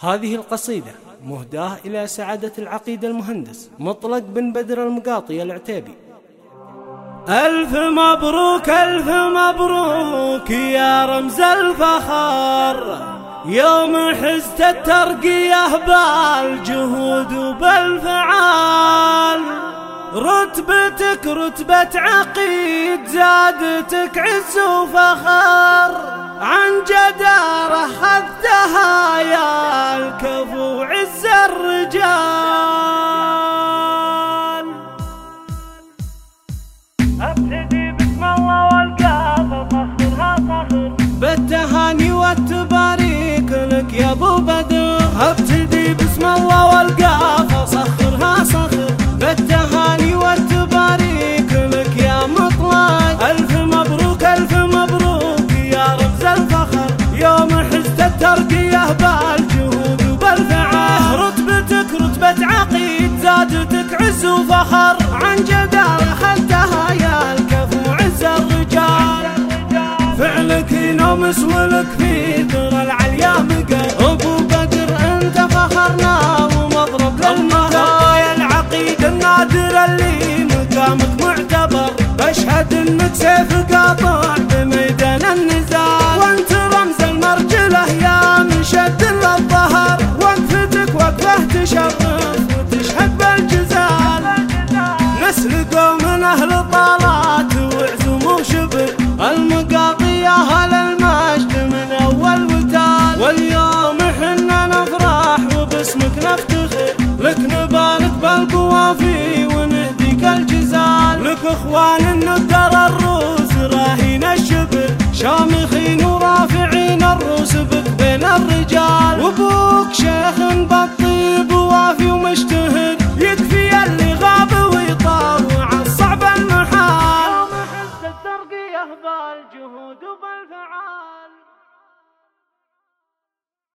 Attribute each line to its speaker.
Speaker 1: هذه القصيدة مهداة إلى سعادة العقيد المهندس مطلق بن بدر المقاطي العتيبي.
Speaker 2: ألف مبروك ألف مبروك يا رمز الفخر، يوم حزت الترقية بالجهود وبالفعال، رتبتك رتبة عقيد زادتك عز وفخر، عن جدارة خذتها يا الكفو عز الرجال. ابتدي بسم الله والقافة فخرها فخر، بالتهاني والتباريك لك يا ابو بدر. ابتدي بسم الله والقافة صخرها صخر، بالتهاني والتباريك لك يا مطلق. ألف مبروك ألف مبروك يا رمز الفخر، يوم حزت الترقية بالجهود وبالفعال، رتبتك رتبة عقيد زادتك عز وفخر، عن جدارة خذتها يا الكفو عز الرجال. فعلك ينومس ولك في ذرى العليا مقر، ابو بدر انت فخرنا ومضرب للمهر، يا العقيد النادر اللي مقامك معتبر، بشهد انك سيف قاطع بميدان النزال، وانت رمز المرجله يا مشد للظهر، وقفتك وقفه تشرف وتشهد بالجزال. نسل قوم من اهل طالات وعزم وشبر، المقاطي اهل المجد من اول وتال، واليوم حنا نفرح وباسمك نفتخر، لك نبارك بالقوافي ونهديك الجزال، لك اخوان النقر الروس راهين الشبر، شامخين ورافعين الروس بك بين الرجال، وابوك شيخ بالطيب وافي ومجتهد، يكفي اللي غاب ويطاوع الصعب المحال، يوم حزت الترقية بالجهود وبالفعال.